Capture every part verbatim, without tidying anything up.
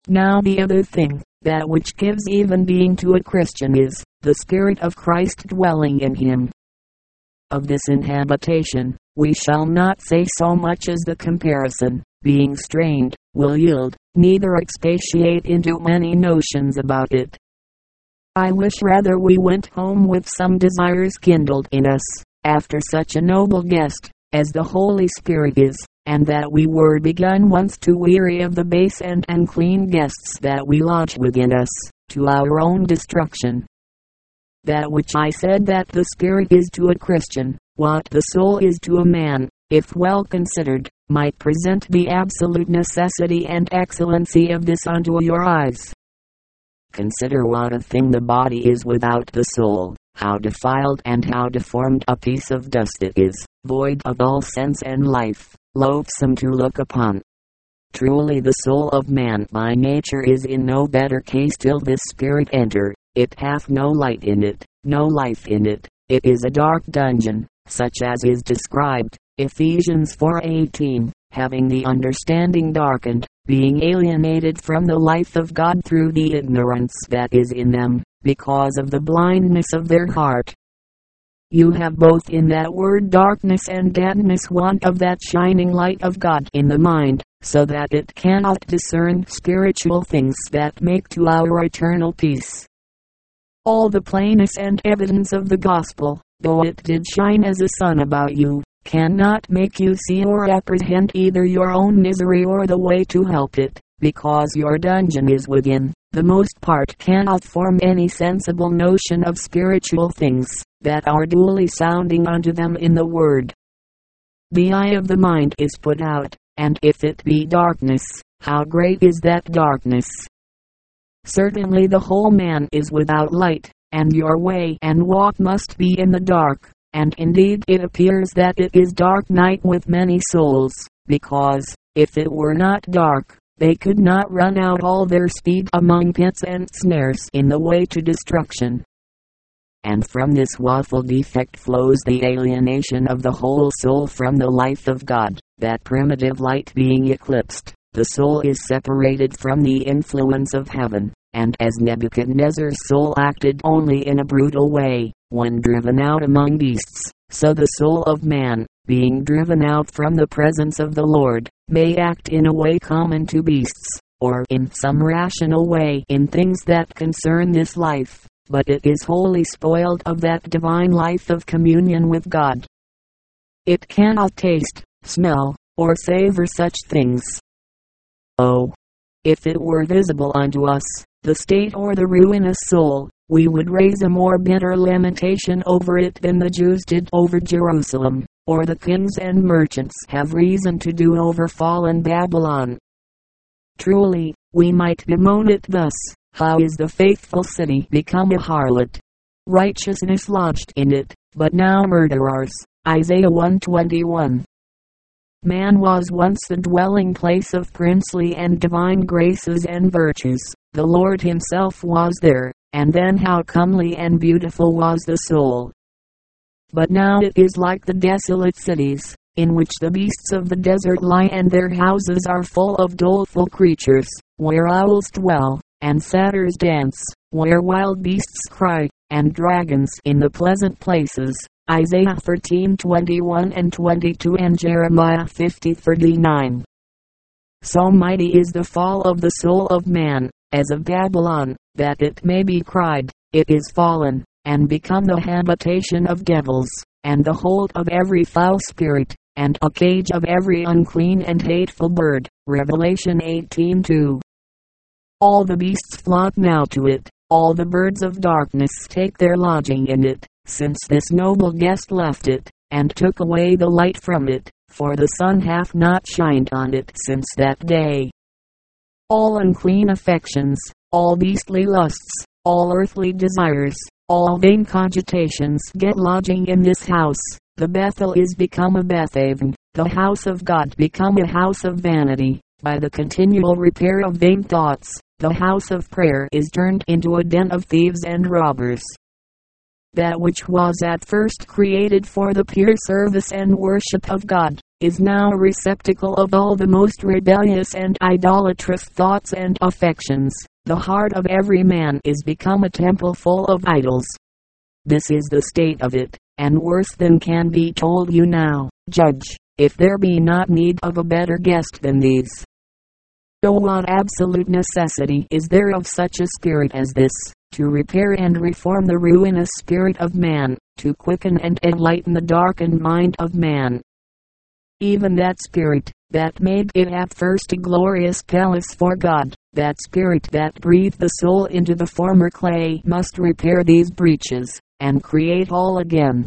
Now the other thing, that which gives even being to a Christian, is the Spirit of Christ dwelling in him. Of this inhabitation, we shall not say so much as the comparison, being strained, will yield, neither expatiate into many notions about it. I wish rather we went home with some desires kindled in us, after such a noble guest, as the Holy Spirit is, and that we were begun once to weary of the base and unclean guests that we lodge within us, to our own destruction. That which I said that the Spirit is to a Christian, what the soul is to a man, if well considered, might present the absolute necessity and excellency of this unto your eyes. Consider what a thing the body is without the soul, how defiled and how deformed a piece of dust it is, void of all sense and life, loathsome to look upon. Truly the soul of man by nature is in no better case till this Spirit enter. It hath no light in it, no life in it, it is a dark dungeon, such as is described, Ephesians four eighteen, having the understanding darkened, being alienated from the life of God through the ignorance that is in them, because of the blindness of their heart. You have both in that word darkness and deadness want of that shining light of God in the mind, so that it cannot discern spiritual things that make to our eternal peace. All the plainness and evidence of the gospel, though it did shine as a sun about you, cannot make you see or apprehend either your own misery or the way to help it, because your dungeon is within. The most part cannot form any sensible notion of spiritual things, that are duly sounding unto them in the word. The eye of the mind is put out, and if it be darkness, how great is that darkness! Certainly the whole man is without light, and your way and walk must be in the dark, and indeed it appears that it is dark night with many souls, because, if it were not dark, they could not run out all their speed among pits and snares in the way to destruction. And from this woeful defect flows the alienation of the whole soul from the life of God, that primitive light being eclipsed. The soul is separated from the influence of heaven, and as Nebuchadnezzar's soul acted only in a brutal way, when driven out among beasts, so the soul of man, being driven out from the presence of the Lord, may act in a way common to beasts, or in some rational way in things that concern this life, but it is wholly spoiled of that divine life of communion with God. It cannot taste, smell, or savor such things. Oh, if it were visible unto us, the state or the ruinous soul, we would raise a more bitter lamentation over it than the Jews did over Jerusalem, or the kings and merchants have reason to do over fallen Babylon. Truly, we might bemoan it thus: how is the faithful city become a harlot? Righteousness lodged in it, but now murderers. Isaiah one twenty-one. Man was once the dwelling place of princely and divine graces and virtues. The Lord himself was there, and then how comely and beautiful was the soul. But now it is like the desolate cities, in which the beasts of the desert lie, and their houses are full of doleful creatures, where owls dwell, and satyrs dance, where wild beasts cry, and dragons in the pleasant places. Isaiah thirteen twenty-one and twenty-two and Jeremiah fifty thirty-nine. So mighty is the fall of the soul of man, as of Babylon, that it may be cried, it is fallen, and become the habitation of devils, and the hold of every foul spirit, and a cage of every unclean and hateful bird. Revelation eighteen two. All the beasts flock now to it, all the birds of darkness take their lodging in it, since this noble guest left it, and took away the light from it, for the sun hath not shined on it since that day. All unclean affections, all beastly lusts, all earthly desires, all vain cogitations get lodging in this house. The Bethel is become a Bethaven, the house of God become a house of vanity. By the continual repair of vain thoughts, the house of prayer is turned into a den of thieves and robbers. That which was at first created for the pure service and worship of God, is now a receptacle of all the most rebellious and idolatrous thoughts and affections. The heart of every man is become a temple full of idols. This is the state of it, and worse than can be told you now. Judge, if there be not need of a better guest than these. Oh, what absolute necessity is there of such a spirit as this, to repair and reform the ruinous spirit of man, to quicken and enlighten the darkened mind of man. Even that spirit, that made it at first a glorious palace for God, that spirit that breathed the soul into the former clay, must repair these breaches, and create all again.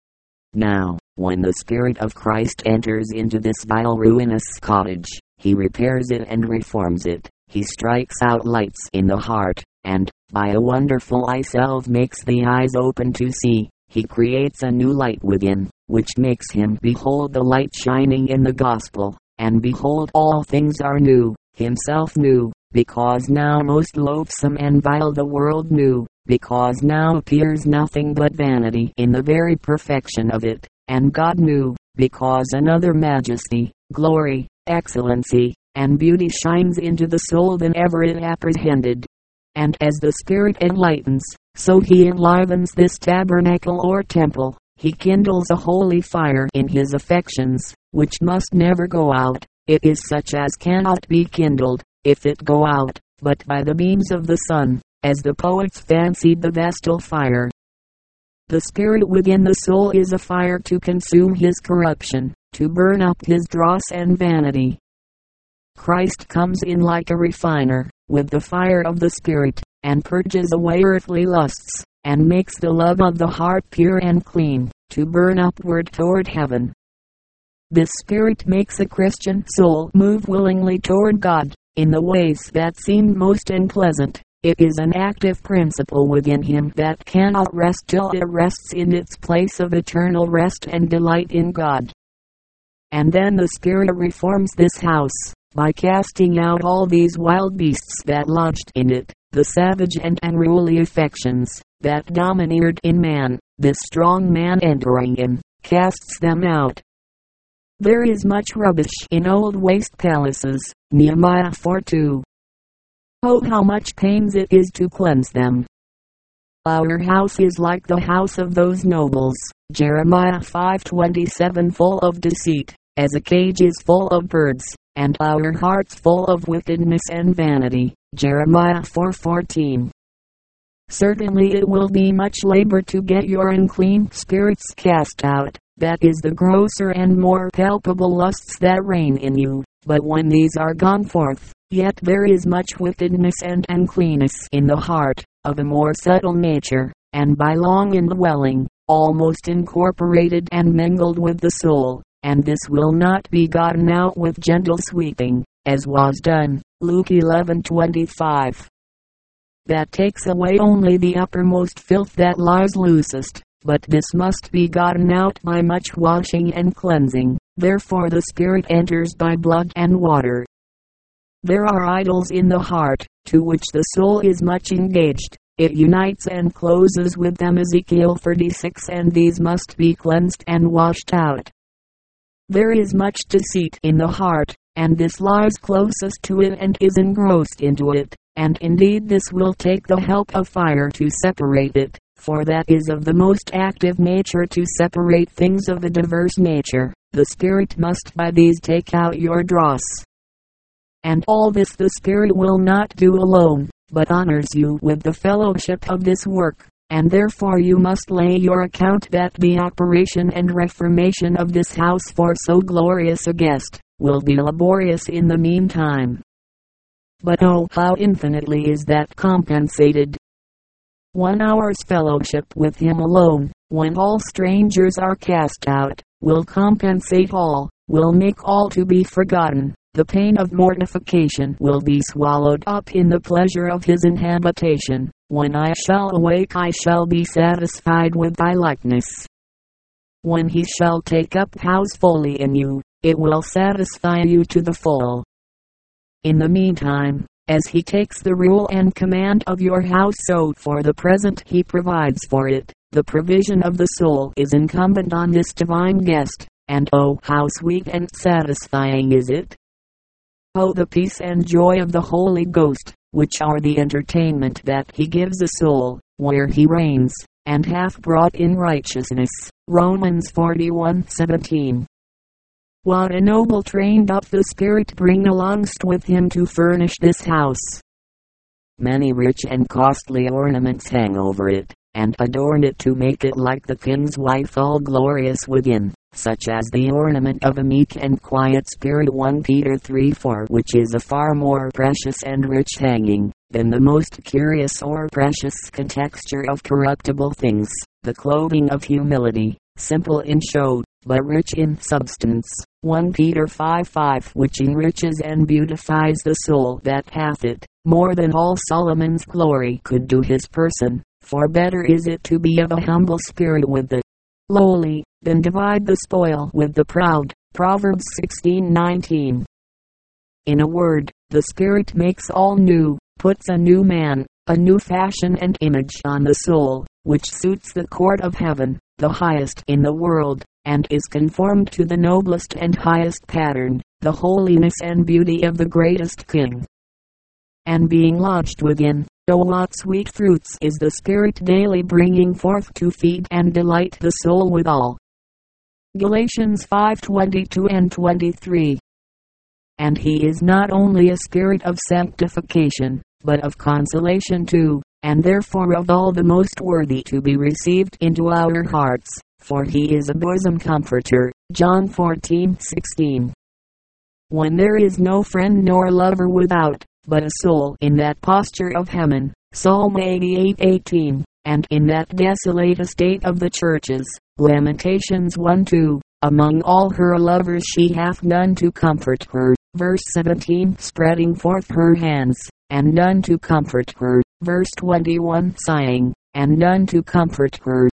Now, when the Spirit of Christ enters into this vile ruinous cottage, he repairs it and reforms it. He strikes out lights in the heart, and, by a wonderful eye salve, makes the eyes open to see. He creates a new light within, which makes him behold the light shining in the gospel, and behold all things are new, himself new, because now most loathsome and vile the world new, because now appears nothing but vanity in the very perfection of it, and God new, because another majesty, glory, excellency, and beauty shines into the soul than ever it apprehended. And as the Spirit enlightens, so he enlivens this tabernacle or temple. He kindles a holy fire in his affections, which must never go out. It is such as cannot be kindled, if it go out, but by the beams of the sun, as the poets fancied the vestal fire. The Spirit within the soul is a fire to consume his corruption, to burn up his dross and vanity. Christ comes in like a refiner, with the fire of the Spirit, and purges away earthly lusts, and makes the love of the heart pure and clean, to burn upward toward heaven. This Spirit makes a Christian soul move willingly toward God, in the ways that seem most unpleasant. It is an active principle within him that cannot rest till it rests in its place of eternal rest and delight in God. And then the Spirit reforms this house, by casting out all these wild beasts that lodged in it, the savage and unruly affections that domineered in man. This strong man entering in, casts them out. There is much rubbish in old waste palaces, Nehemiah four two. Oh, how much pains it is to cleanse them. Our house is like the house of those nobles, Jeremiah five twenty-seven, full of deceit, as a cage is full of birds, and our hearts full of wickedness and vanity, Jeremiah four fourteen. Certainly it will be much labor to get your unclean spirits cast out, that is the grosser and more palpable lusts that reign in you, but when these are gone forth, yet there is much wickedness and uncleanness in the heart, of a more subtle nature, and by long indwelling, almost incorporated and mingled with the soul, and this will not be gotten out with gentle sweeping, as was done, Luke eleven twenty-five. That takes away only the uppermost filth that lies loosest, but this must be gotten out by much washing and cleansing. Therefore the Spirit enters by blood and water. There are idols in the heart, to which the soul is much engaged. It unites and closes with them, Ezekiel thirty-six, and these must be cleansed and washed out. There is much deceit in the heart, and this lies closest to it and is engrossed into it, and indeed this will take the help of fire to separate it, for that is of the most active nature to separate things of a diverse nature. The Spirit must by these take out your dross. And all this the Spirit will not do alone, but honors you with the fellowship of this work, and therefore you must lay your account that the operation and reformation of this house for so glorious a guest, will be laborious in the meantime. But oh, how infinitely is that compensated! One hour's fellowship with him alone, when all strangers are cast out, will compensate all, will make all to be forgotten. The pain of mortification will be swallowed up in the pleasure of his inhabitation. When I shall awake I shall be satisfied with thy likeness. When he shall take up house fully in you, it will satisfy you to the full. In the meantime, as he takes the rule and command of your house, so for the present he provides for it. The provision of the soul is incumbent on this divine guest, and oh how sweet and satisfying is it! Oh the peace and joy of the Holy Ghost, which are the entertainment that he gives a soul, where he reigns, and hath brought in righteousness. Romans forty-one seventeen. What a noble train doth the Spirit bring alongst with him to furnish this house! Many rich and costly ornaments hang over it, and adorn it to make it like the King's wife all glorious within, such as the ornament of a meek and quiet spirit. First Peter three four, which is a far more precious and rich hanging than the most curious or precious contexture of corruptible things, the clothing of humility, simple in show, but rich in substance. First Peter five five, which enriches and beautifies the soul that hath it, more than all Solomon's glory could do his person. For better is it to be of a humble spirit with the lowly, than divide the spoil with the proud. Proverbs sixteen nineteen. In a word, the Spirit makes all new, puts a new man, a new fashion and image on the soul, which suits the court of heaven, the highest in the world, and is conformed to the noblest and highest pattern, the holiness and beauty of the greatest King. And being lodged within, oh what sweet fruits is the Spirit daily bringing forth to feed and delight the soul withal. Galatians five twenty-two and twenty-three. And he is not only a spirit of sanctification, but of consolation too, and therefore of all the most worthy to be received into our hearts, for he is a bosom comforter. John fourteen sixteen. When there is no friend nor lover without, but a soul in that posture of heaven, Psalm eighty-eight eighteen, and in that desolate estate of the churches, Lamentations one two, among all her lovers she hath none to comfort her. Verse seventeen, spreading forth her hands, and none to comfort her. Verse twenty-one, sighing, and none to comfort her.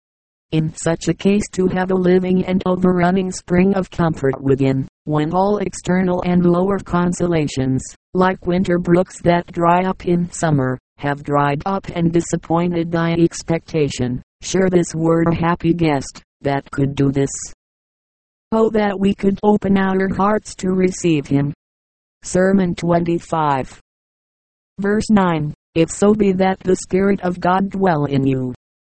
In such a case to have a living and overrunning spring of comfort within, when all external and lower consolations, like winter brooks that dry up in summer, have dried up and disappointed thy expectation, sure this were a happy guest, that could do this. Oh that we could open our hearts to receive him. Sermon twenty-five. Verse nine, if so be that the Spirit of God dwell in you.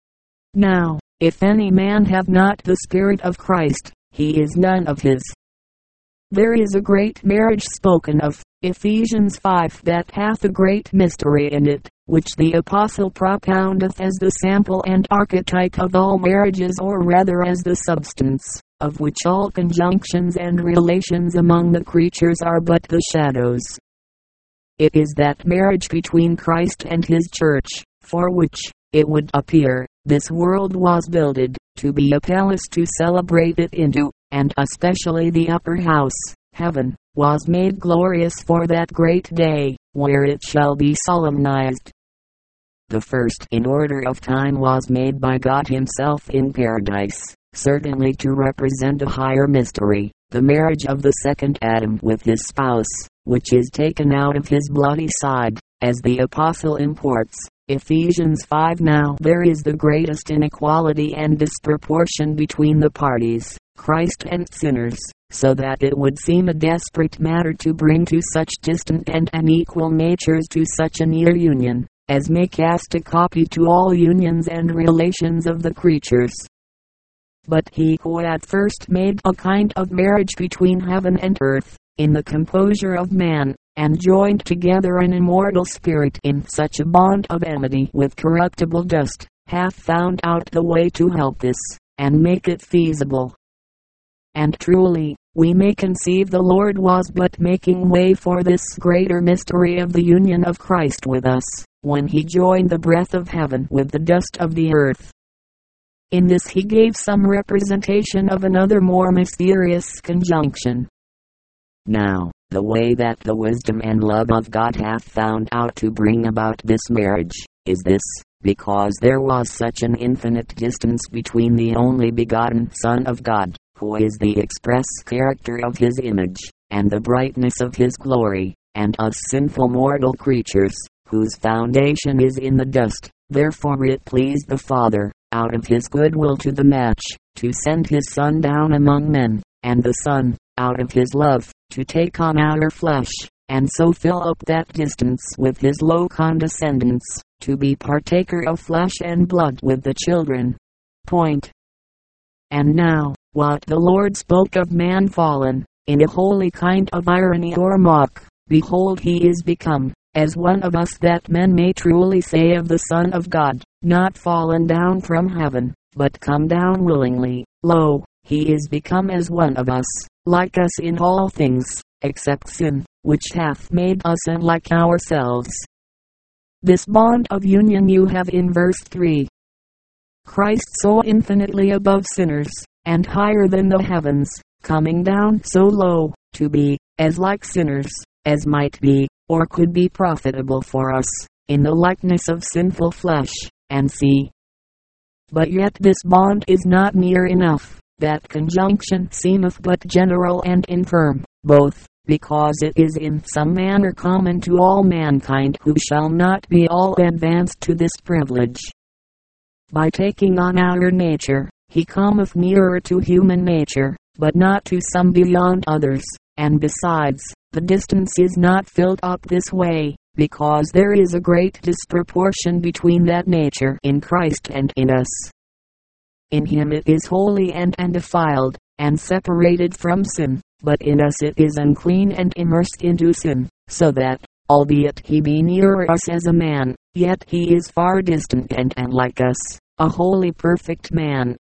Now, if any man have not the Spirit of Christ, he is none of his. There is a great marriage spoken of, Ephesians five, that hath a great mystery in it, which the apostle propoundeth as the sample and archetype of all marriages, or rather as the substance, of which all conjunctions and relations among the creatures are but the shadows. It is that marriage between Christ and his church, for which, it would appear, this world was builded, to be a palace to celebrate it into, and especially the upper house, heaven, was made glorious for that great day, where it shall be solemnized. The first in order of time was made by God himself in paradise, certainly to represent a higher mystery, the marriage of the second Adam with his spouse, which is taken out of his bloody side, as the apostle imports, Ephesians five. Now there is the greatest inequality and disproportion between the parties, Christ and sinners, so that it would seem a desperate matter to bring to such distant and unequal natures to such a near union, as may cast a copy to all unions and relations of the creatures. But he who at first made a kind of marriage between heaven and earth, in the composure of man, and joined together an immortal spirit in such a bond of amity with corruptible dust, hath found out the way to help this, and make it feasible. And truly, we may conceive the Lord was but making way for this greater mystery of the union of Christ with us, when he joined the breath of heaven with the dust of the earth. In this he gave some representation of another more mysterious conjunction. Now, the way that the wisdom and love of God hath found out to bring about this marriage, is this, because there was such an infinite distance between the only begotten Son of God, who is the express character of his image, and the brightness of his glory, and us sinful mortal creatures, whose foundation is in the dust. Therefore it pleased the Father, out of his good will to the match, to send his Son down among men, and the Son, out of his love, to take on our flesh, and so fill up that distance with his low condescendence, to be partaker of flesh and blood with the children. Point. And now, what the Lord spoke of man fallen, in a holy kind of irony or mock, behold he is become, as one of us, that men may truly say of the Son of God, not fallen down from heaven, but come down willingly. Lo, he is become as one of us, like us in all things, except sin, which hath made us unlike ourselves. This bond of union you have in verse three. Christ so infinitely above sinners, and higher than the heavens, coming down so low, to be, as like sinners, as might be, or could be profitable for us, in the likeness of sinful flesh, and see. But yet this bond is not near enough, that conjunction seemeth but general and infirm, both, because it is in some manner common to all mankind, who shall not be all advanced to this privilege. By taking on our nature, he cometh nearer to human nature, but not to some beyond others, and besides, the distance is not filled up this way, because there is a great disproportion between that nature in Christ and in us. In him it is holy and undefiled, and separated from sin, but in us it is unclean and immersed into sin, so that, albeit he be nearer us as a man, yet he is far distant and unlike us, a wholly perfect man.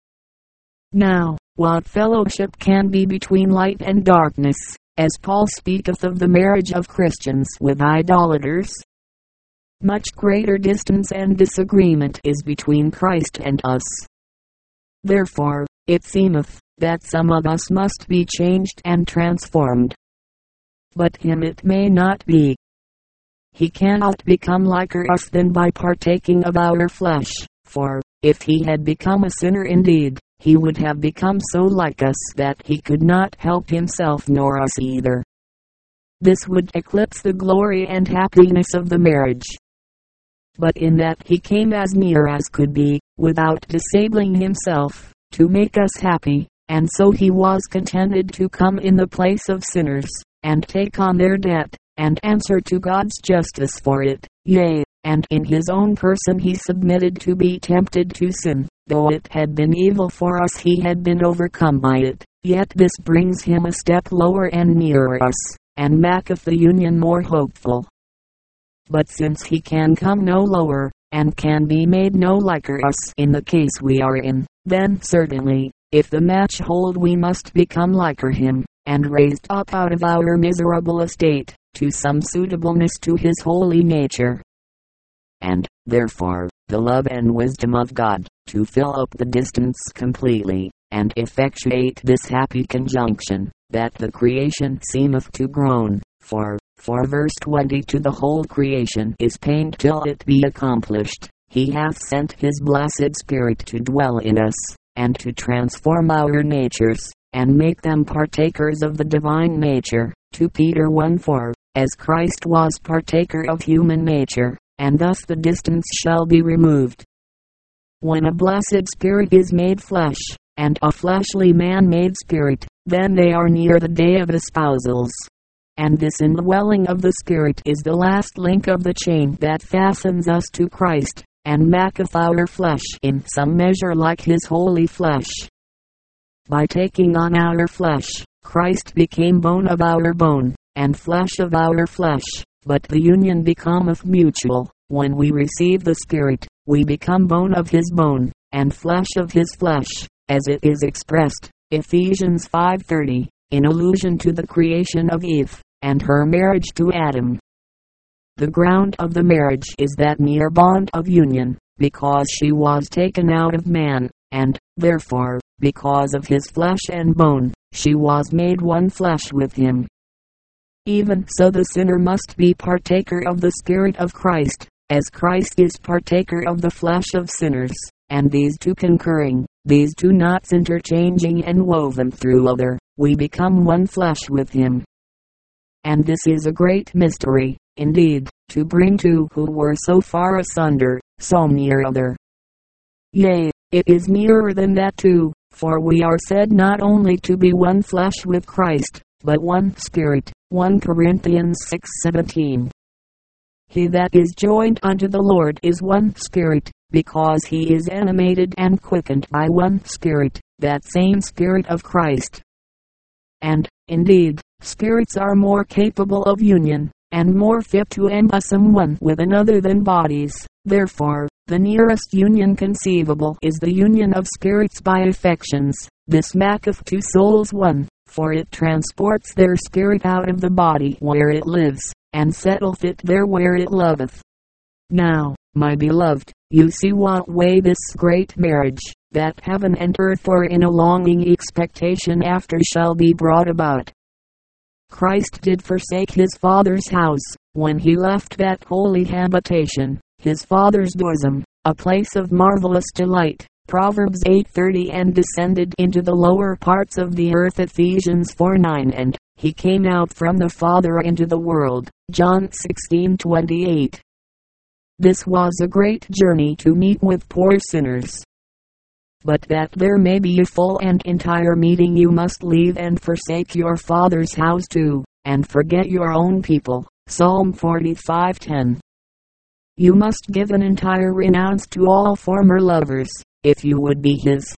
Now, what fellowship can be between light and darkness, as Paul speaketh of the marriage of Christians with idolaters? Much greater distance and disagreement is between Christ and us. Therefore, it seemeth, that some of us must be changed and transformed. But him it may not be. He cannot become liker us than by partaking of our flesh, for, if he had become a sinner indeed, he would have become so like us that he could not help himself nor us either. This would eclipse the glory and happiness of the marriage. But in that he came as near as could be, without disabling himself, to make us happy, and so he was contented to come in the place of sinners, and take on their debt, and answer to God's justice for it, yea, and in his own person he submitted to be tempted to sin. Though it had been evil for us, he had been overcome by it, yet this brings him a step lower and nearer us, and maketh the union more hopeful. But since he can come no lower, and can be made no liker us in the case we are in, then certainly, if the match hold, we must become liker him, and raised up out of our miserable estate, to some suitableness to his holy nature. And, therefore, the love and wisdom of God, to fill up the distance completely, and effectuate this happy conjunction, that the creation seemeth to groan, for, for verse twenty, to the whole creation is pained till it be accomplished. He hath sent his blessed Spirit to dwell in us, and to transform our natures, and make them partakers of the divine nature. to Peter one four, as Christ was partaker of human nature, and thus the distance shall be removed. When a blessed spirit is made flesh, and a fleshly man made spirit, then they are near the day of espousals. And this indwelling of the Spirit is the last link of the chain that fastens us to Christ, and maketh our flesh in some measure like his holy flesh. By taking on our flesh, Christ became bone of our bone, and flesh of our flesh, but the union becometh mutual. When we receive the Spirit, we become bone of his bone, and flesh of his flesh, as it is expressed, Ephesians five thirty, in allusion to the creation of Eve, and her marriage to Adam. The ground of the marriage is that mere bond of union, because she was taken out of man, and, therefore, because of his flesh and bone, she was made one flesh with him. Even so the sinner must be partaker of the Spirit of Christ, as Christ is partaker of the flesh of sinners, and these two concurring, these two knots interchanging and woven through other, we become one flesh with him. And this is a great mystery, indeed, to bring two who were so far asunder, so near other. Yea, it is nearer than that two, For we are said not only to be one flesh with Christ, but one spirit. First Corinthians six seventeen. He that is joined unto the Lord is one spirit, because he is animated and quickened by one spirit, that same Spirit of Christ. And, indeed, spirits are more capable of union, and more fit to embosom one with another than bodies. Therefore, the nearest union conceivable is the union of spirits by affections. This maketh two souls one, for it transports their spirit out of the body where it lives, and settleth it there where it loveth. Now, my beloved, you see what way this great marriage, that heaven and earth are in a longing expectation after, shall be brought about. Christ did forsake his Father's house, when he left that holy habitation, his Father's bosom, a place of marvelous delight, Proverbs eight thirty, and descended into the lower parts of the earth, Ephesians four nine, and he came out from the Father into the world, John sixteen twenty-eight. This was a great journey to meet with poor sinners. But that there may be a full and entire meeting, you must leave and forsake your Father's house too, and forget your own people. Psalm forty-five ten. You must give an entire renounce to all former lovers, if you would be his.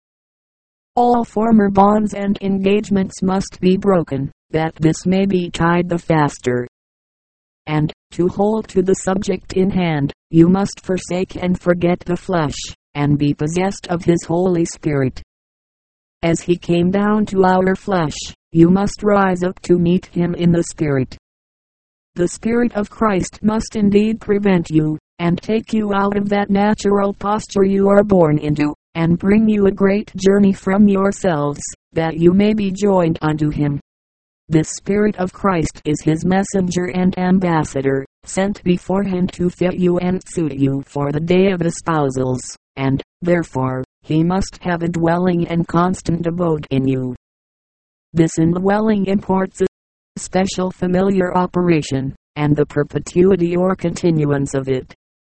All former bonds and engagements must be broken, that this may be tied the faster. And, to hold to the subject in hand, you must forsake and forget the flesh, and be possessed of his Holy Spirit. As he came down to our flesh, you must rise up to meet him in the Spirit. The Spirit of Christ must indeed prevent you, and take you out of that natural posture you are born into, and bring you a great journey from yourselves, that you may be joined unto him. This Spirit of Christ is his messenger and ambassador, sent beforehand to fit you and suit you for the day of espousals, and, therefore, he must have a dwelling and constant abode in you. This indwelling imports a special familiar operation, and the perpetuity or continuance of it.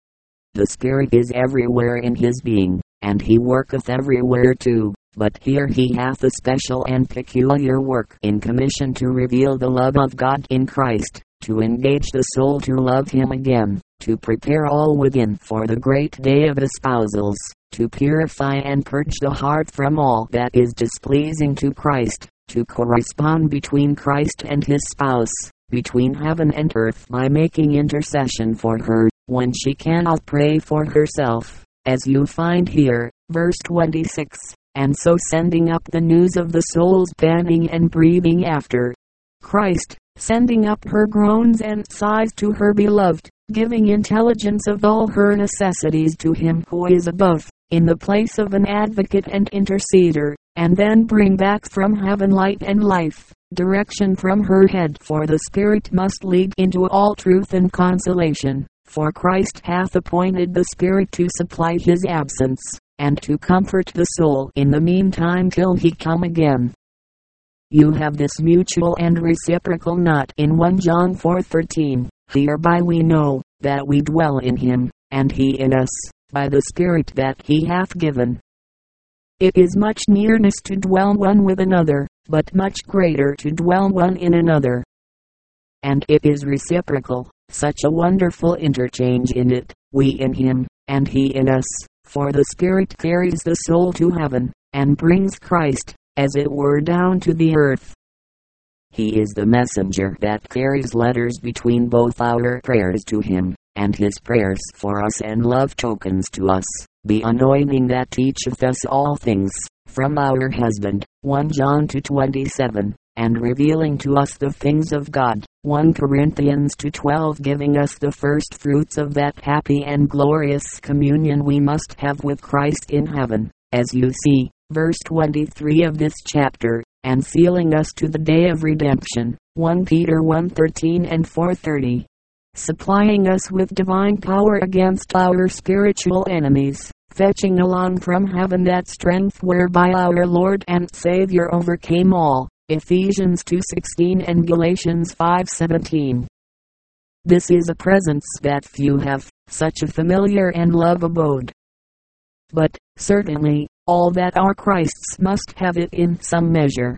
The Spirit is everywhere in his being, and he worketh everywhere too. But here he hath a special and peculiar work in commission to reveal the love of God in Christ, to engage the soul to love him again, to prepare all within for the great day of espousals, to purify and purge the heart from all that is displeasing to Christ, to correspond between Christ and his spouse, between heaven and earth, by making intercession for her, when she cannot pray for herself, as you find here, verse twenty-six. And so sending up the news of the soul's panting and breathing after Christ, sending up her groans and sighs to her beloved, giving intelligence of all her necessities to him who is above, in the place of an advocate and interceder, and then bring back from heaven light and life, direction from her head. For the Spirit must lead into all truth and consolation, for Christ hath appointed the Spirit to supply his absence, and to comfort the soul in the meantime till he come again. You have this mutual and reciprocal knot in First John four thirteen. Hereby we know, that we dwell in him, and he in us, by the Spirit that he hath given. It is much nearness to dwell one with another, but much greater to dwell one in another. And it is reciprocal, such a wonderful interchange in it, we in him, and he in us. For the Spirit carries the soul to heaven, and brings Christ, as it were, down to the earth. He is the messenger that carries letters between both our prayers to him, and his prayers for us, and love tokens to us, the anointing that teacheth us all things, from our husband, First John two twenty-seven, and revealing to us the things of God, First Corinthians two twelve, giving us the first fruits of that happy and glorious communion we must have with Christ in heaven, as you see, verse twenty-three of this chapter, and sealing us to the day of redemption, First Peter one thirteen and four thirty. Supplying us with divine power against our spiritual enemies, fetching along from heaven that strength whereby our Lord and Savior overcame all, Ephesians two sixteen and Galatians five seventeen. This is a presence that few have, such a familiar and love abode. But, certainly, all that are Christ's must have it in some measure.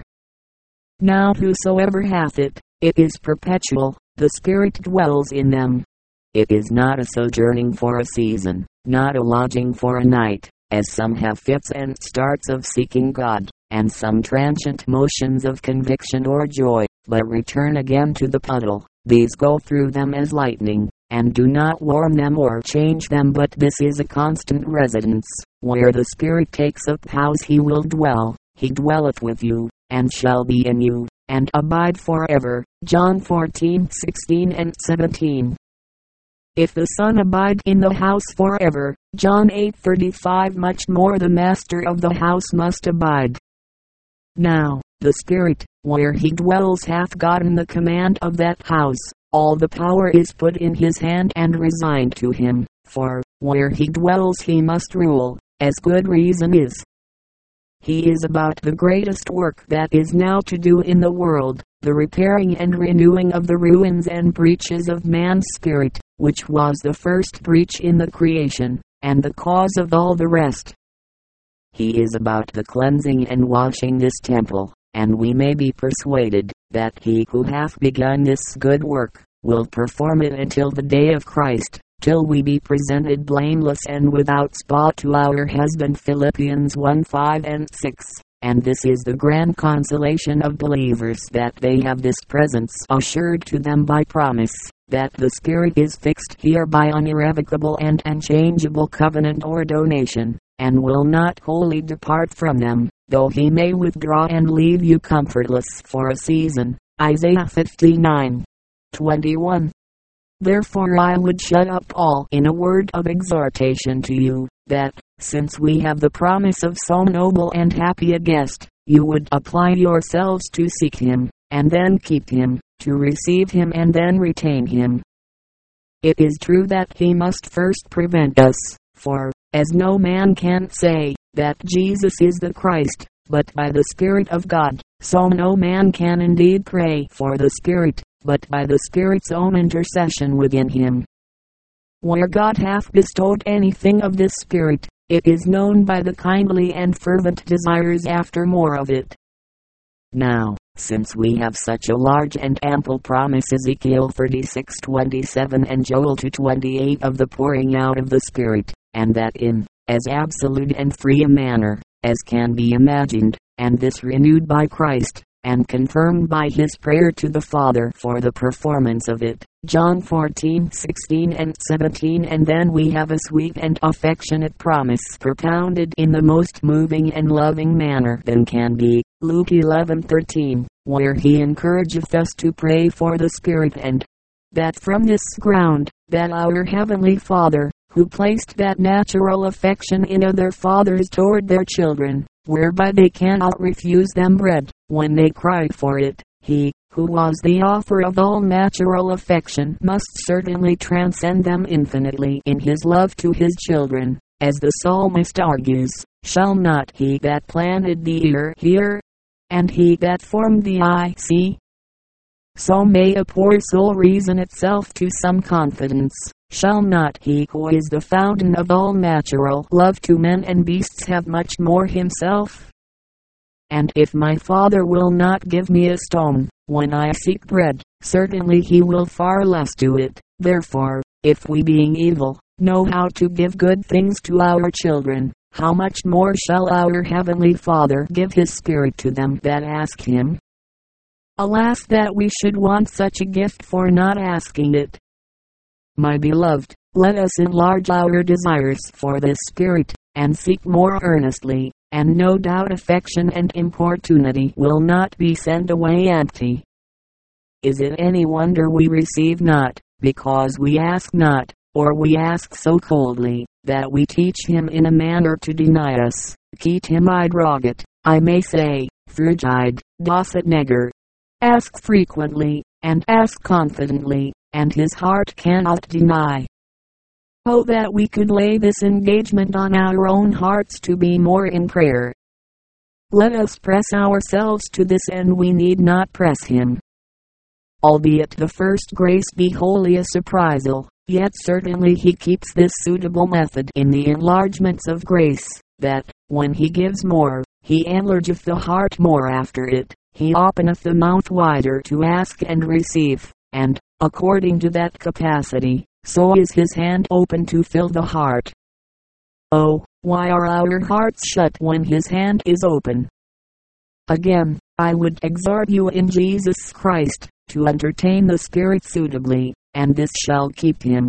Now whosoever hath it, it is perpetual, the Spirit dwells in them. It is not a sojourning for a season, not a lodging for a night, as some have fits and starts of seeking God, and some transient motions of conviction or joy, but return again to the puddle. These go through them as lightning, and do not warm them or change them, but this is a constant residence, where the Spirit takes up house he will dwell. He dwelleth with you, and shall be in you, and abide forever. John fourteen sixteen and seventeen. If the Son abide in the house forever, John eight thirty-five, much more the master of the house must abide. Now, the Spirit, where he dwells, hath gotten the command of that house. All the power is put in his hand and resigned to him, for, where he dwells he must rule, as good reason is. He is about the greatest work that is now to do in the world, the repairing and renewing of the ruins and breaches of man's spirit, which was the first breach in the creation, and the cause of all the rest. He is about the cleansing and washing this temple, and we may be persuaded, that he who hath begun this good work, will perform it until the day of Christ, till we be presented blameless and without spot to our husband. Philippians one five and six. And this is the grand consolation of believers, that they have this presence assured to them by promise, that the Spirit is fixed here by an irrevocable and unchangeable covenant or donation, and will not wholly depart from them, though he may withdraw and leave you comfortless for a season. Isaiah fifty-nine twenty-one. Therefore I would shut up all in a word of exhortation to you, that, since we have the promise of so noble and happy a guest, you would apply yourselves to seek him, and then keep him, to receive him and then retain him. It is true that he must first prevent us, for, as no man can say, that Jesus is the Christ, but by the Spirit of God, so no man can indeed pray for the Spirit, but by the Spirit's own intercession within him. Where God hath bestowed anything of this Spirit, it is known by the kindly and fervent desires after more of it. Now, since we have such a large and ample promise, Ezekiel thirty-six twenty-seven and Joel two twenty-eight, of the pouring out of the Spirit, and that in, as absolute and free a manner, as can be imagined, and this renewed by Christ, and confirmed by his prayer to the Father for the performance of it. John fourteen sixteen and seventeen. And then we have a sweet and affectionate promise propounded in the most moving and loving manner than can be. Luke eleven thirteen, where he encourageth us to pray for the Spirit, and that from this ground, that our Heavenly Father, who placed that natural affection in other fathers toward their children, whereby they cannot refuse them bread, when they cry for it, he, who was the author of all natural affection, must certainly transcend them infinitely in his love to his children, as the psalmist argues, shall not he that planted the ear hear, and he that formed the eye see? So may a poor soul reason itself to some confidence, shall not he who is the fountain of all natural love to men and beasts have much more himself? And if my Father will not give me a stone, when I seek bread, certainly he will far less do it. Therefore, if we being evil, know how to give good things to our children, how much more shall our Heavenly Father give his Spirit to them that ask him? Alas, that we should want such a gift for not asking it. My beloved, let us enlarge our desires for this Spirit, and seek more earnestly, and no doubt affection and importunity will not be sent away empty. Is it any wonder we receive not, because we ask not, or we ask so coldly, that we teach him in a manner to deny us? Qui timide rogat, I may say, frigide, docet neger. Ask frequently, and ask confidently, and his heart cannot deny. Oh, that we could lay this engagement on our own hearts to be more in prayer. Let us press ourselves to this, and we need not press him. Albeit the first grace be wholly a surprisal, yet certainly he keeps this suitable method in the enlargements of grace, that, when he gives more, he enlargeth the heart more after it, he openeth the mouth wider to ask and receive, and, according to that capacity, so is his hand open to fill the heart. Oh, why are our hearts shut when his hand is open? Again, I would exhort you in Jesus Christ, to entertain the Spirit suitably, and this shall keep him.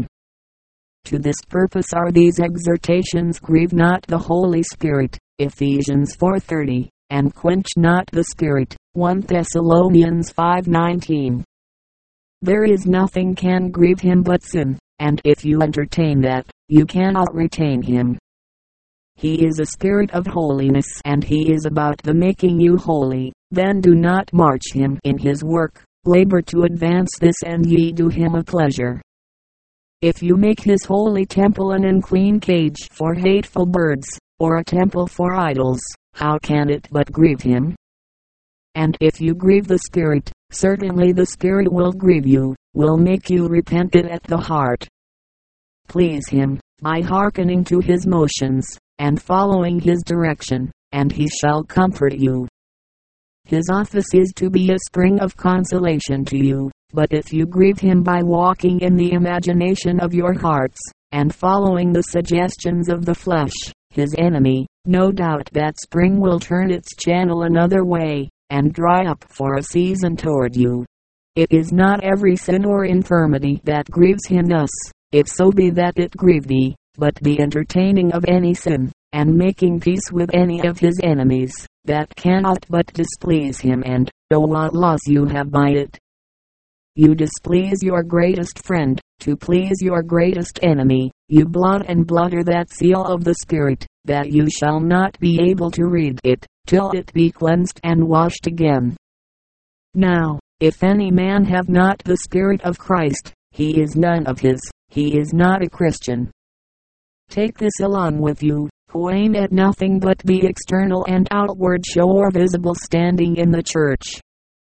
To this purpose are these exhortations: grieve not the Holy Spirit, Ephesians four thirty, and quench not the Spirit, First Thessalonians five nineteen. There is nothing can grieve him but sin, and if you entertain that, you cannot retain him. He is a spirit of holiness, and he is about the making you holy. Then do not march him in his work, labor to advance this, and ye do him a pleasure. If you make his holy temple an unclean cage for hateful birds, or a temple for idols, how can it but grieve him? And if you grieve the Spirit, certainly the Spirit will grieve you, will make you repentant at the heart. Please him, by hearkening to his motions, and following his direction, and he shall comfort you. His office is to be a spring of consolation to you, but if you grieve him by walking in the imagination of your hearts, and following the suggestions of the flesh, his enemy, no doubt that spring will turn its channel another way, and dry up for a season toward you. It is not every sin or infirmity that grieves him thus, if so be that it grieve thee, but the entertaining of any sin, and making peace with any of his enemies, that cannot but displease him, and, oh, what loss you have by it. You displease your greatest friend, to please your greatest enemy. You blot and blotter that seal of the Spirit, that you shall not be able to read it, till it be cleansed and washed again. Now, if any man have not the Spirit of Christ, he is none of his, he is not a Christian. Take this along with you, who aim at nothing but the external and outward show or visible standing in the church.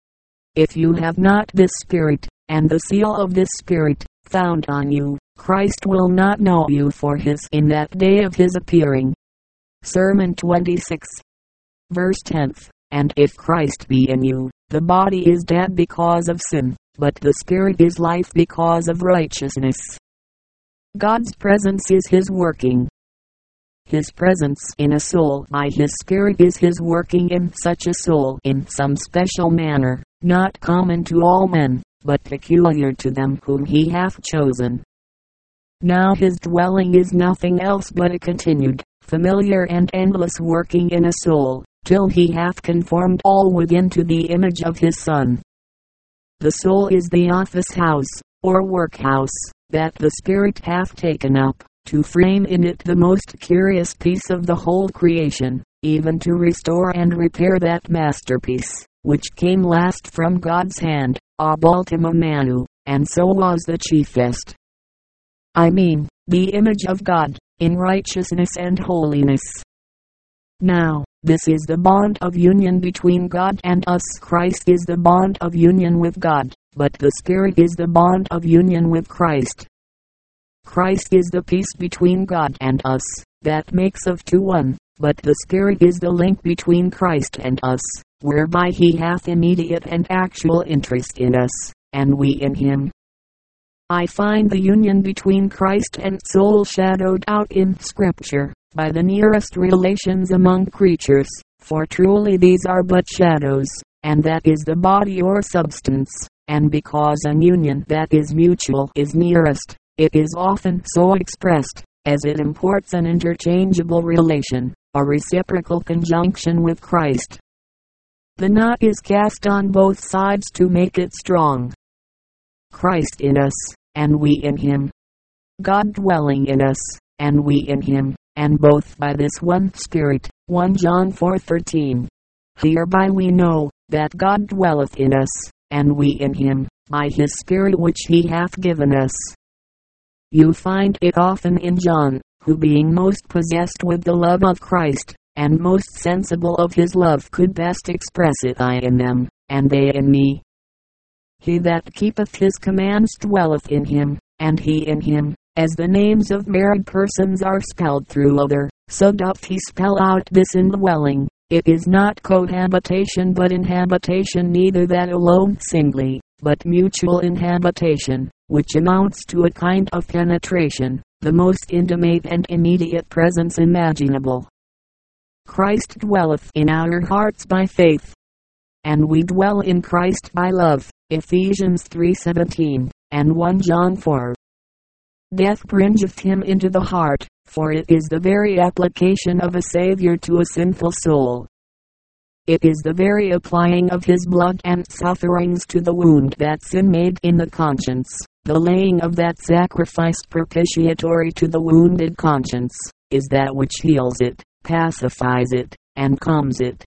If you have not this Spirit, and the seal of this Spirit, found on you, Christ will not know you for his in that day of his appearing. Sermon twenty-six, verse ten. And if Christ be in you, the body is dead because of sin, but the Spirit is life because of righteousness. God's presence is his working. His presence in a soul by his Spirit is his working in such a soul in some special manner, not common to all men, but peculiar to them whom he hath chosen. Now his dwelling is nothing else but a continued, familiar and endless working in a soul, till he hath conformed all within to the image of his Son. The soul is the office house, or workhouse, that the Spirit hath taken up, to frame in it the most curious piece of the whole creation, even to restore and repair that masterpiece, which came last from God's hand, ab ultima manu, and so was the chiefest. I mean, the image of God, in righteousness and holiness. Now, this is the bond of union between God and us. Christ is the bond of union with God, but the Spirit is the bond of union with Christ. Christ is the peace between God and us, that makes of two one, but the Spirit is the link between Christ and us, whereby he hath immediate and actual interest in us, and we in him. I find the union between Christ and soul shadowed out in Scripture, by the nearest relations among creatures, for truly these are but shadows, and that is the body or substance, and because an union that is mutual is nearest, it is often so expressed, as it imports an interchangeable relation, a reciprocal conjunction with Christ. The knot is cast on both sides to make it strong. Christ in us, and we in him. God dwelling in us, and we in him, and both by this one Spirit. First John four thirteen. Hereby we know, that God dwelleth in us, and we in him, by his Spirit which he hath given us. You find it often in John, who being most possessed with the love of Christ, and most sensible of his love, could best express it: I in them, and they in me. He that keepeth his commands dwelleth in him, and he in him. as the names of married persons are spelled through other, so doth he spell out this indwelling. It is not cohabitation but inhabitation, neither that alone singly, but mutual inhabitation, which amounts to a kind of penetration, the most intimate and immediate presence imaginable. Christ dwelleth in our hearts by faith, and we dwell in Christ by love. Ephesians three seventeen, and First John four. Death bringeth him into the heart, for it is the very application of a Saviour to a sinful soul. It is the very applying of his blood and sufferings to the wound that sin made in the conscience, the laying of that sacrifice propitiatory to the wounded conscience, is that which heals it, pacifies it, and calms it.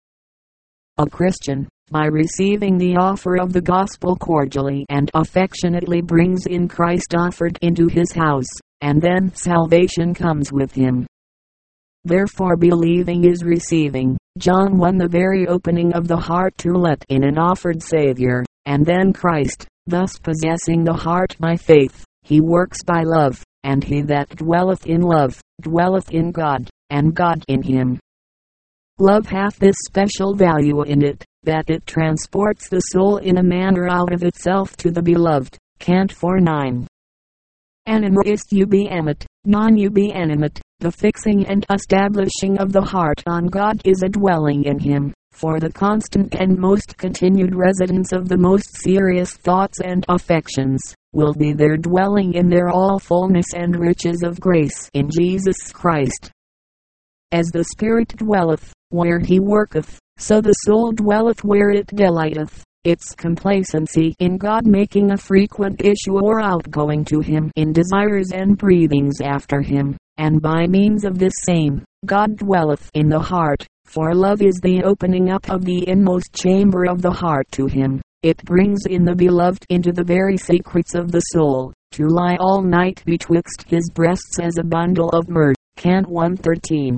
A Christian, by receiving the offer of the gospel cordially and affectionately, brings in Christ offered into his house, and then salvation comes with him. Therefore believing is receiving. John one, the very opening of the heart to let in an offered Savior, and then Christ, thus possessing the heart by faith. He works by love, and he that dwelleth in love, dwelleth in God, and God in him. Love hath this special value in it, that it transports the soul in a manner out of itself to the beloved. Cant four nine. Animum est ubi emet, non ubi animat. The fixing and establishing of the heart on God is a dwelling in him, for the constant and most continued residence of the most serious thoughts and affections, will be their dwelling in their all fullness and riches of grace in Jesus Christ. As the Spirit dwelleth, where he worketh, so the soul dwelleth where it delighteth, its complacency in God making a frequent issue or outgoing to him in desires and breathings after him, and by means of this same, God dwelleth in the heart, for love is the opening up of the inmost chamber of the heart to him. It brings in the beloved into the very secrets of the soul, to lie all night betwixt his breasts as a bundle of myrrh. Cant one thirteen.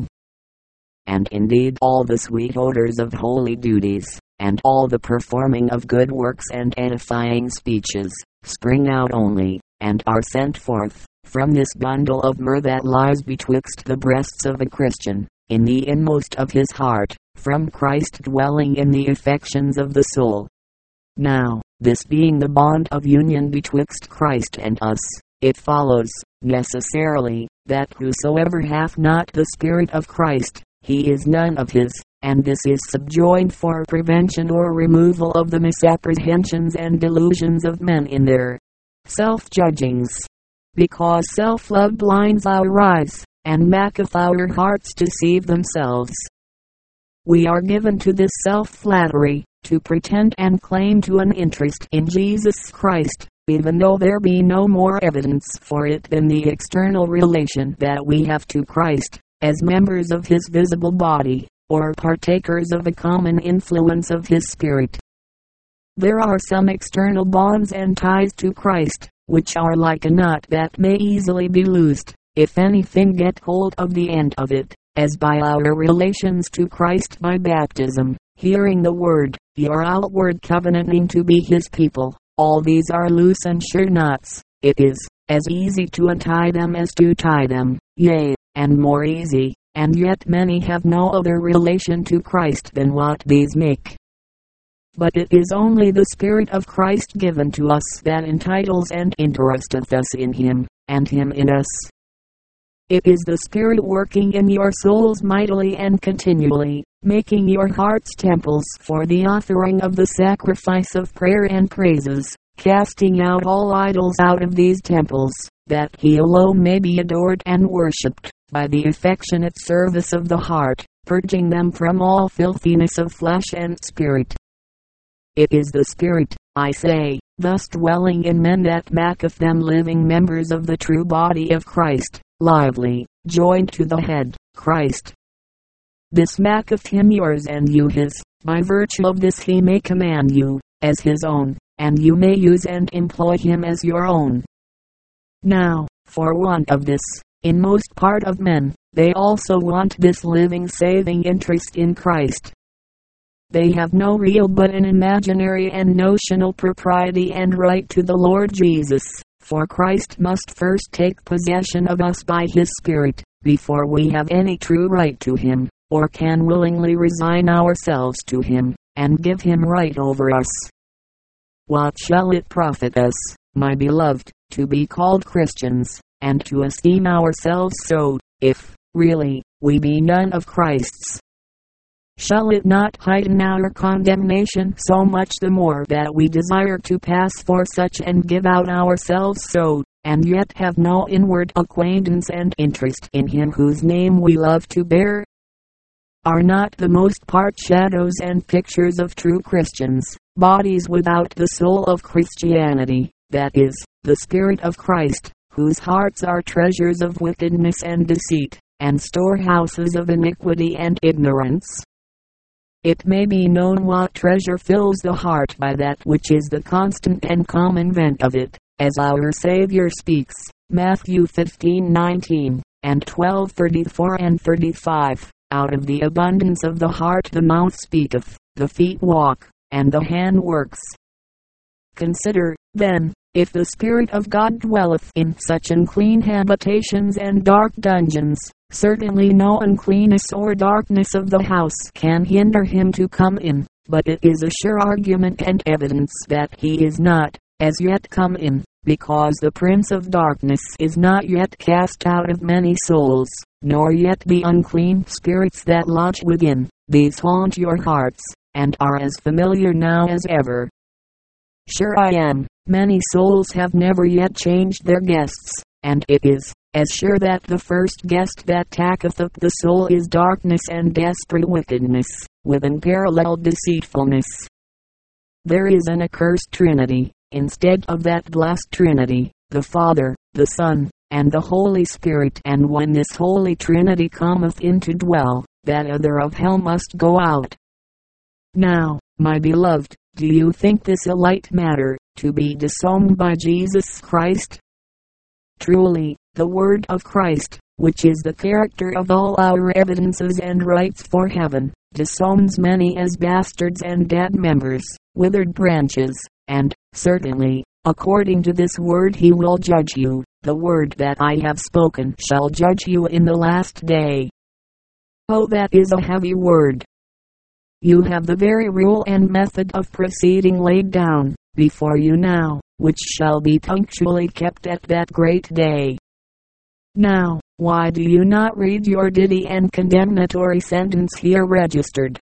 And indeed all the sweet odors of holy duties, and all the performing of good works and edifying speeches, spring out only, and are sent forth, from this bundle of myrrh that lies betwixt the breasts of a Christian, in the inmost of his heart, from Christ dwelling in the affections of the soul. Now, this being the bond of union betwixt Christ and us, it follows, necessarily, that whosoever hath not the Spirit of Christ, he is none of his, and this is subjoined for prevention or removal of the misapprehensions and delusions of men in their self-judgings. Because self-love blinds our eyes, and maketh our hearts deceive themselves. We are given to this self-flattery, to pretend and claim to an interest in Jesus Christ, even though there be no more evidence for it than the external relation that we have to Christ, as members of his visible body, or partakers of a common influence of his Spirit. There are some external bonds and ties to Christ, which are like a knot that may easily be loosed, if anything get hold of the end of it, as by our relations to Christ by baptism, hearing the word, your outward covenanting to be his people. All these are loose and sure knots. It is as easy to untie them as to tie them, yea, and more easy, and yet many have no other relation to Christ than what these make. But it is only the Spirit of Christ given to us that entitles and interesteth us in him, and him in us. It is the Spirit working in your souls mightily and continually, making your hearts temples for the offering of the sacrifice of prayer and praises, casting out all idols out of these temples, that he alone may be adored and worshipped, by the affectionate service of the heart, purging them from all filthiness of flesh and spirit. It is the Spirit, I say, thus dwelling in men that maketh them living members of the true body of Christ, lively, joined to the head, Christ. This maketh him yours and you his. By virtue of this he may command you, as his own, and you may use and employ him as your own. Now, for want of this, in most part of men, they also want this living saving interest in Christ. They have no real but an imaginary and notional propriety and right to the Lord Jesus, For Christ must first take possession of us by his Spirit, before we have any true right to him, or can willingly resign ourselves to him, and give him right over us. What shall it profit us, my beloved, to be called Christians, and to esteem ourselves so, if, really, we be none of Christ's? Shall it not heighten our condemnation so much the more that we desire to pass for such and give out ourselves so, and yet have no inward acquaintance and interest in him whose name we love to bear? Are not the most part shadows and pictures of true Christians, bodies without the soul of Christianity, that is, the Spirit of Christ, whose hearts are treasures of wickedness and deceit, and storehouses of iniquity and ignorance? It may be known what treasure fills the heart by that which is the constant and common vent of it, as our Savior speaks, Matthew fifteen nineteen, and twelve thirty-four and thirty-five, out of the abundance of the heart the mouth speaketh, the feet walk, and the hand works. Consider, then, if the Spirit of God dwelleth in such unclean habitations and dark dungeons, certainly no uncleanness or darkness of the house can hinder him to come in, but it is a sure argument and evidence that he is not, as yet come in, because the prince of darkness is not yet cast out of many souls, nor yet the unclean spirits that lodge within. These haunt your hearts, and are as familiar now as ever. Sure I am, many souls have never yet changed their guests, and it is as sure that the first guest that taketh up the soul is darkness and desperate wickedness, with unparalleled deceitfulness. There is an accursed Trinity, instead of that blessed Trinity, the Father, the Son, and the Holy Spirit, and when this Holy Trinity cometh in to dwell, that other of hell must go out. Now, my beloved, do you think this a light matter, to be disowned by Jesus Christ? Truly, the Word of Christ, which is the character of all our evidences and rights for heaven, disowns many as bastards and dead members, withered branches, and, certainly, according to this word he will judge you. The word that I have spoken shall judge you in the last day. Oh, that is a heavy word. You have the very rule and method of proceeding laid down before you now, which shall be punctually kept at that great day. Now, why do you not read your ditty and condemnatory sentence here registered?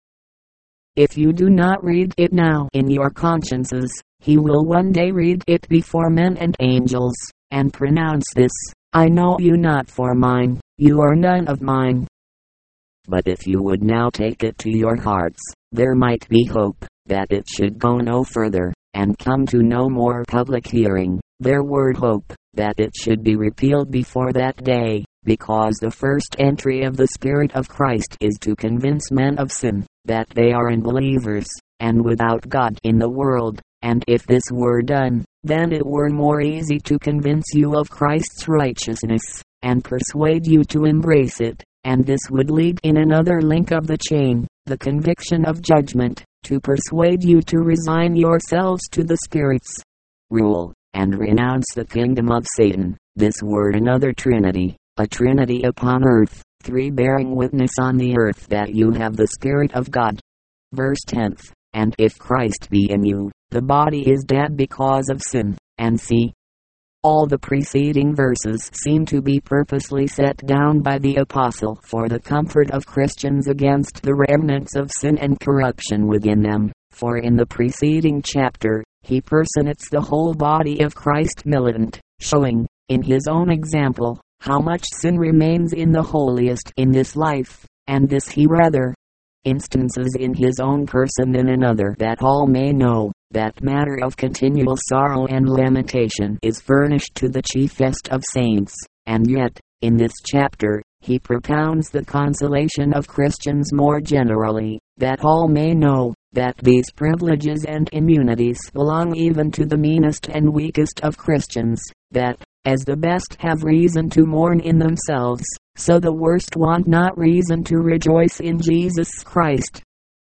If you do not read it now in your consciences, he will one day read it before men and angels, and pronounce this, I know you not for mine, you are none of mine. But if you would now take it to your hearts, there might be hope, that it should go no further, and come to no more public hearing. There were hope, that it should be repealed before that day, because the first entry of the Spirit of Christ is to convince men of sin, that they are unbelievers, and without God in the world, and if this were done, then it were more easy to convince you of Christ's righteousness, and persuade you to embrace it, and this would lead in another link of the chain, the conviction of judgment, to persuade you to resign yourselves to the Spirit's rule, and renounce the kingdom of Satan. This were another Trinity, a Trinity upon earth, three bearing witness on the earth that you have the Spirit of God. Verse tenth, and if Christ be in you, the body is dead because of sin, and see. All the preceding verses seem to be purposely set down by the apostle for the comfort of Christians against the remnants of sin and corruption within them, for in the preceding chapter, he personates the whole body of Christ militant, showing, in his own example, how much sin remains in the holiest in this life, and this he rather instances in his own person than another, that all may know that matter of continual sorrow and lamentation is furnished to the chiefest of saints. And yet, in this chapter, he propounds the consolation of Christians more generally, that all may know that these privileges and immunities belong even to the meanest and weakest of Christians, that, as the best have reason to mourn in themselves, so the worst want not reason to rejoice in Jesus Christ.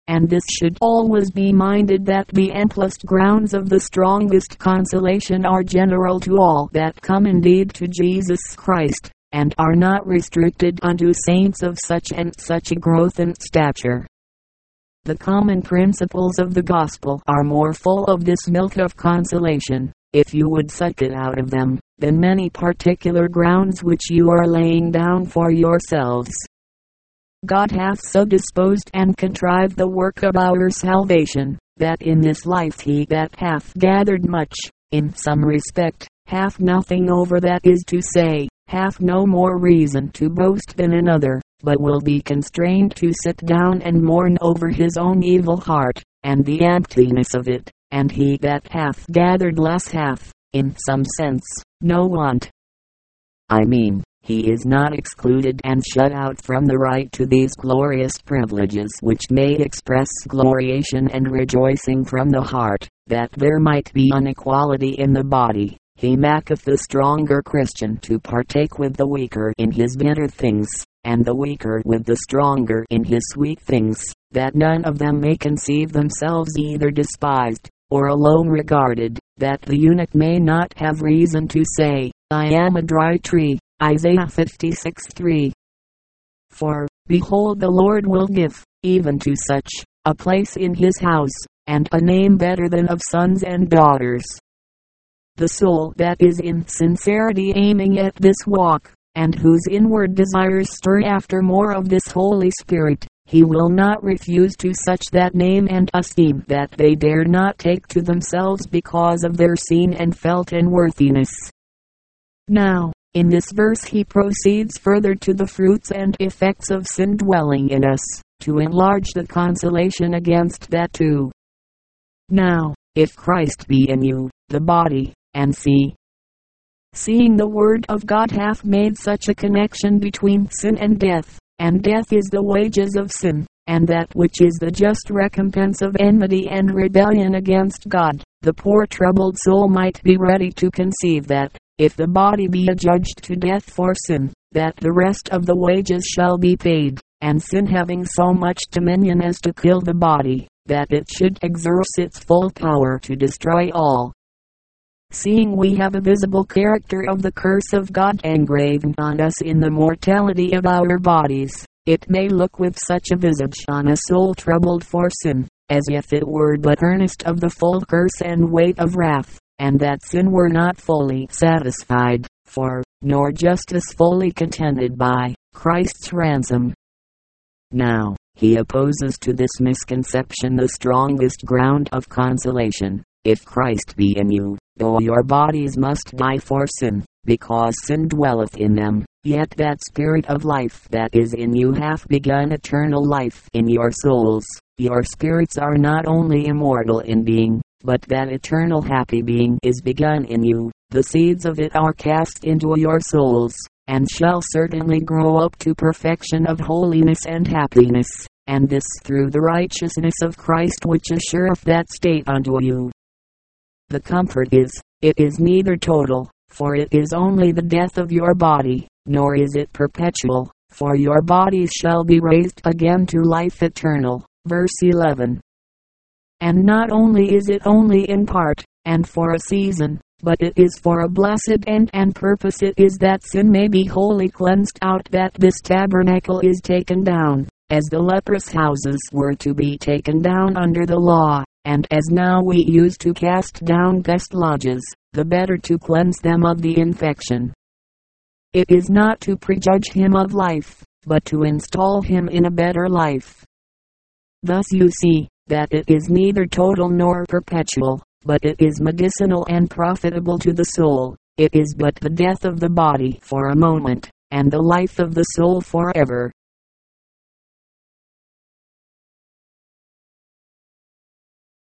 and this should always be minded, that the amplest grounds of the strongest consolation are general to all that come indeed to Jesus Christ, and are not restricted unto saints of such and such a growth and stature. The common principles of the gospel are more full of this milk of consolation, if you would suck it out of them, than many particular grounds which you are laying down for yourselves. God hath so disposed and contrived the work of our salvation, that in this life he that hath gathered much, in some respect, hath nothing over, that is to say, hath no more reason to boast than another, but will be constrained to sit down and mourn over his own evil heart, and the emptiness of it. And he that hath gathered less hath, in some sense, no want. I mean, he is not excluded and shut out from the right to these glorious privileges, which may express gloriation and rejoicing from the heart, that there might be inequality in the body. He maketh the stronger Christian to partake with the weaker in his bitter things, and the weaker with the stronger in his sweet things, that none of them may conceive themselves either despised, or alone regarded, that the eunuch may not have reason to say, I am a dry tree. Isaiah fifty-six three. For, behold, the Lord will give, even to such, a place in his house, and a name better than of sons and daughters. The soul that is in sincerity aiming at this walk, and whose inward desires stir after more of this Holy Spirit, he will not refuse to such that name and esteem that they dare not take to themselves because of their seen and felt unworthiness. Now, in this verse he proceeds further to the fruits and effects of sin dwelling in us, to enlarge the consolation against that too. Now, if Christ be in you, the body, and see, seeing the word of God hath made such a connection between sin and death, and death is the wages of sin, and that which is the just recompense of enmity and rebellion against God, the poor troubled soul might be ready to conceive that, if the body be adjudged to death for sin, that the rest of the wages shall be paid, and sin having so much dominion as to kill the body, that it should exerce its full power to destroy all. Seeing we have a visible character of the curse of God engraven on us in the mortality of our bodies, it may look with such a visage on a soul troubled for sin, as if it were but earnest of the full curse and weight of wrath, and that sin were not fully satisfied, for, nor justice fully contended by, Christ's ransom. Now, he opposes to this misconception the strongest ground of consolation. If Christ be in you, though your bodies must die for sin, because sin dwelleth in them, yet that Spirit of life that is in you hath begun eternal life in your souls. Your spirits are not only immortal in being, but that eternal happy being is begun in you. The seeds of it are cast into your souls, and shall certainly grow up to perfection of holiness and happiness, and this through the righteousness of Christ which assureth that state unto you. The comfort is, it is neither total, for it is only the death of your body, nor is it perpetual, for your bodies shall be raised again to life eternal. Verse eleven. And not only is it only in part, and for a season, but it is for a blessed end and purpose. It is that sin may be wholly cleansed out, that this tabernacle is taken down, as the leprous houses were to be taken down under the law. And as now we use to cast down pest lodges, the better to cleanse them of the infection. It is not to prejudge him of life, but to install him in a better life. Thus you see, that it is neither total nor perpetual, but it is medicinal and profitable to the soul. It is but the death of the body for a moment, and the life of the soul forever.